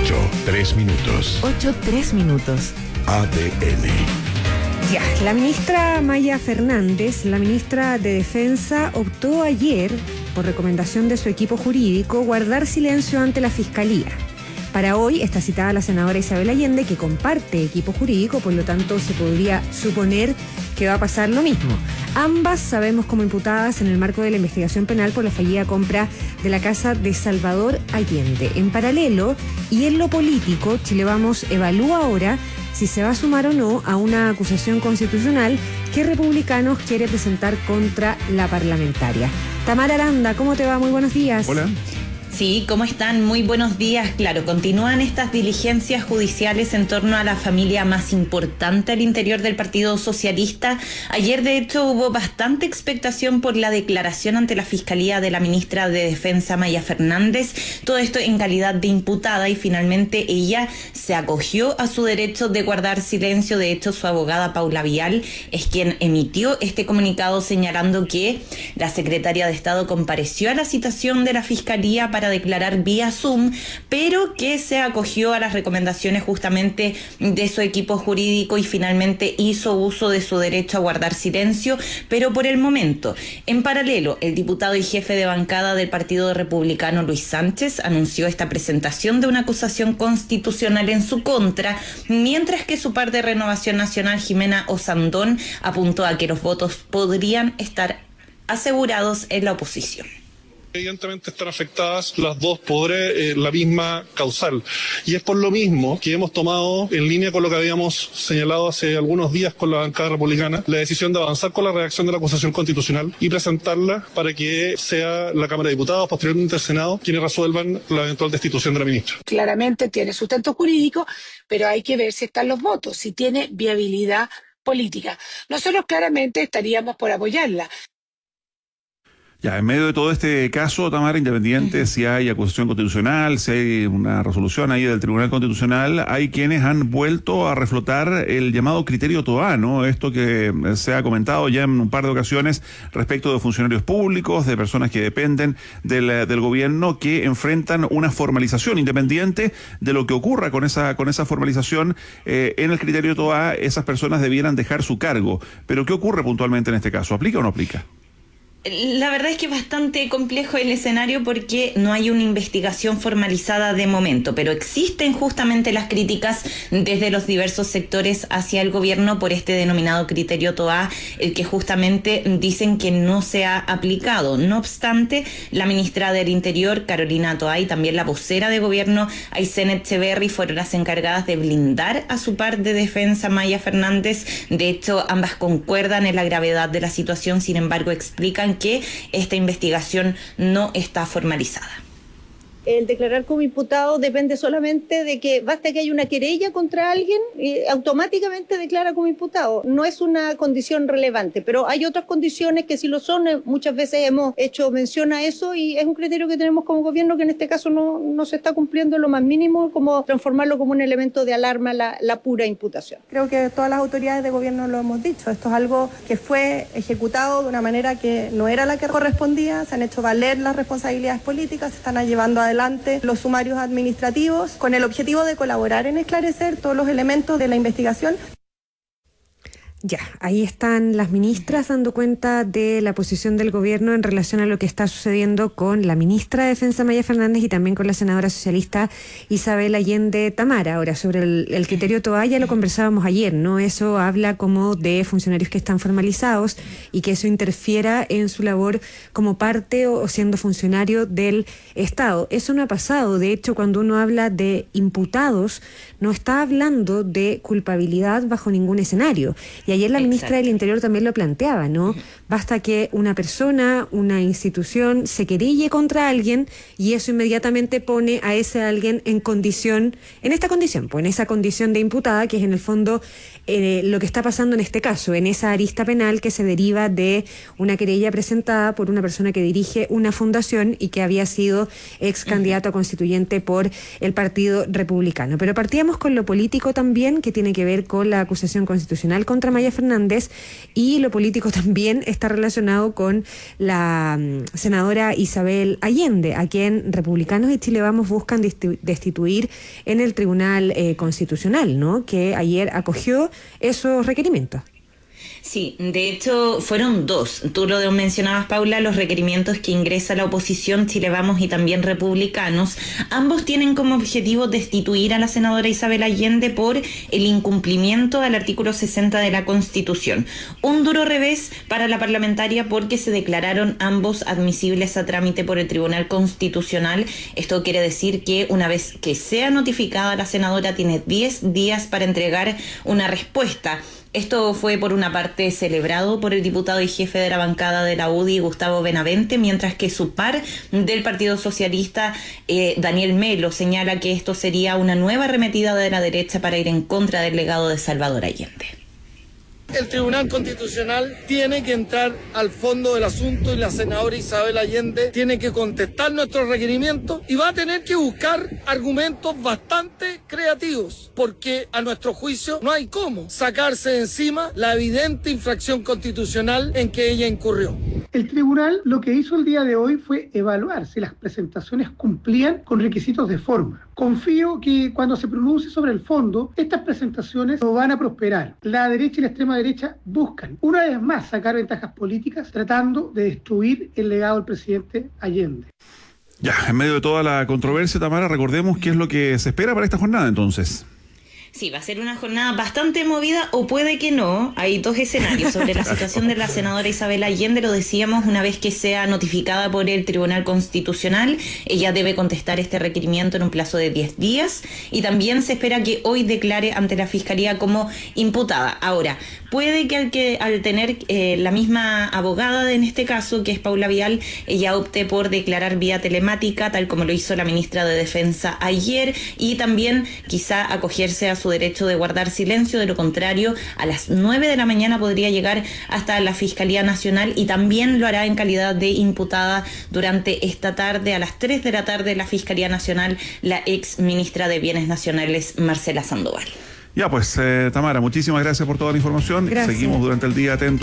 8:03. ADN. Ya, la ministra Maya Fernández, la ministra de Defensa, optó ayer, por recomendación de su equipo jurídico, guardar silencio ante la Fiscalía. Para hoy está citada la senadora Isabel Allende, que comparte equipo jurídico, por lo tanto se podría suponer que va a pasar lo mismo. Ambas sabemos como imputadas en el marco de la investigación penal por la fallida compra de la casa de Salvador Allende. En paralelo, y en lo político, Chile Vamos evalúa ahora si se va a sumar o no a una acusación constitucional que Republicanos quiere presentar contra la parlamentaria. Tamara Aranda, ¿cómo te va? Muy buenos días. Hola. Sí, ¿cómo están? Muy buenos días. Claro, continúan estas diligencias judiciales en torno a la familia más importante al interior del Partido Socialista. Ayer, de hecho, hubo bastante expectación por la declaración ante la Fiscalía de la ministra de Defensa, Maya Fernández. Todo esto en calidad de imputada, y finalmente ella se acogió a su derecho de guardar silencio. De hecho, su abogada Paula Vial es quien emitió este comunicado señalando que la secretaria de Estado compareció a la citación de la Fiscalía para declarar vía Zoom, pero que se acogió a las recomendaciones justamente de su equipo jurídico y finalmente hizo uso de su derecho a guardar silencio. Pero por el momento, en paralelo, el diputado y jefe de bancada del Partido Republicano, Luis Sánchez, anunció esta presentación de una acusación constitucional en su contra, mientras que su par de Renovación Nacional, Jimena Osandón, apuntó a que los votos podrían estar asegurados en la oposición. Evidentemente están afectadas las dos por la misma causal, y es por lo mismo que hemos tomado, en línea con lo que habíamos señalado hace algunos días con la bancada republicana, la decisión de avanzar con la redacción de la acusación constitucional y presentarla para que sea la Cámara de Diputados, posteriormente el Senado, quienes resuelvan la eventual destitución de la ministra. Claramente tiene sustento jurídico, pero hay que ver si están los votos, si tiene viabilidad política. Nosotros claramente estaríamos por apoyarla. Ya, en medio de todo este caso, Tamara, independiente si hay acusación constitucional, si hay una resolución ahí del Tribunal Constitucional, hay quienes han vuelto a reflotar el llamado criterio Toa, ¿no? Esto que se ha comentado ya en un par de ocasiones respecto de funcionarios públicos, de personas que dependen del gobierno, que enfrentan una formalización independiente de lo que ocurra con esa formalización. En el criterio Toa, esas personas debieran dejar su cargo. Pero ¿qué ocurre puntualmente en este caso? ¿Aplica o no aplica? La verdad es que es bastante complejo el escenario porque no hay una investigación formalizada de momento, pero existen justamente las críticas desde los diversos sectores hacia el gobierno por este denominado criterio Toa, el que justamente dicen que no se ha aplicado. No obstante, la ministra del Interior, Carolina Toa, y también la vocera de gobierno, Aysén Echeverry, fueron las encargadas de blindar a su par de defensa, Maya Fernández. De hecho, ambas concuerdan en la gravedad de la situación, sin embargo, explican que esta investigación no está formalizada. El declarar como imputado depende solamente de que basta que haya una querella contra alguien y automáticamente declara como imputado. No es una condición relevante, pero hay otras condiciones que sí lo son. Muchas veces hemos hecho mención a eso y es un criterio que tenemos como gobierno que en este caso no se está cumpliendo en lo más mínimo, como transformarlo como un elemento de alarma la pura imputación. Creo que todas las autoridades de gobierno lo hemos dicho. Esto es algo que fue ejecutado de una manera que no era la que correspondía. Se han hecho valer las responsabilidades políticas, se están llevando adelante los sumarios administrativos con el objetivo de colaborar en esclarecer todos los elementos de la investigación. Ya, ahí están las ministras dando cuenta de la posición del gobierno en relación a lo que está sucediendo con la ministra de Defensa, Maya Fernández, y también con la senadora socialista Isabel Allende Tamara. Ahora, sobre el criterio Toa, ya lo conversábamos ayer, ¿no? Eso habla como de funcionarios que están formalizados y que eso interfiera en su labor como parte o siendo funcionario del Estado. Eso no ha pasado. De hecho, cuando uno habla de imputados, no está hablando de culpabilidad bajo ningún escenario. Y ayer la ministra del Interior también lo planteaba, ¿no? Basta que una persona, una institución se querelle contra alguien y eso inmediatamente pone a ese alguien en esa condición de imputada, que es en el fondo lo que está pasando en este caso, en esa arista penal que se deriva de una querella presentada por una persona que dirige una fundación y que había sido ex candidato a constituyente por el Partido Republicano. Pero partíamos con lo político también, que tiene que ver con la acusación constitucional contra Maya Fernández, y lo político también está relacionado con la senadora Isabel Allende, a quien Republicanos y Chile Vamos buscan destituir en el Tribunal Constitucional, ¿no? Que ayer acogió esos requerimientos. Sí, de hecho fueron dos. Tú lo mencionabas, Paula, los requerimientos que ingresa la oposición, Chile Vamos y también Republicanos. Ambos tienen como objetivo destituir a la senadora Isabel Allende por el incumplimiento al artículo 60 de la Constitución. Un duro revés para la parlamentaria porque se declararon ambos admisibles a trámite por el Tribunal Constitucional. Esto quiere decir que una vez que sea notificada, la senadora tiene 10 días para entregar una respuesta. Esto fue por una parte celebrado por el diputado y jefe de la bancada de la UDI, Gustavo Benavente, mientras que su par del Partido Socialista, Daniel Melo, señala que esto sería una nueva arremetida de la derecha para ir en contra del legado de Salvador Allende. El Tribunal Constitucional tiene que entrar al fondo del asunto y la senadora Isabel Allende tiene que contestar nuestros requerimientos y va a tener que buscar argumentos bastante creativos, porque a nuestro juicio no hay cómo sacarse de encima la evidente infracción constitucional en que ella incurrió. El tribunal lo que hizo el día de hoy fue evaluar si las presentaciones cumplían con requisitos de forma. Confío que cuando se pronuncie sobre el fondo, estas presentaciones no van a prosperar. La derecha y la extrema derecha buscan, una vez más, sacar ventajas políticas tratando de destruir el legado del presidente Allende. Ya, en medio de toda la controversia, Tamara, recordemos qué es lo que se espera para esta jornada entonces. Sí, va a ser una jornada bastante movida o puede que no. Hay dos escenarios sobre la situación de la senadora Isabel Allende. Lo decíamos, una vez que sea notificada por el Tribunal Constitucional, ella debe contestar este requerimiento en un plazo de 10 días y también se espera que hoy declare ante la Fiscalía como imputada. Ahora, puede que al tener la misma abogada en este caso, que es Paula Vial, ella opte por declarar vía telemática, tal como lo hizo la ministra de Defensa ayer, y también quizá acogerse a su derecho de guardar silencio. De lo contrario, a las 9 de la mañana podría llegar hasta la Fiscalía Nacional y también lo hará en calidad de imputada durante esta tarde. A las 3 de la tarde, la Fiscalía Nacional, la ex ministra de Bienes Nacionales, Marcela Sandoval. Ya pues, Tamara, muchísimas gracias por toda la información. Gracias. Seguimos durante el día atentos.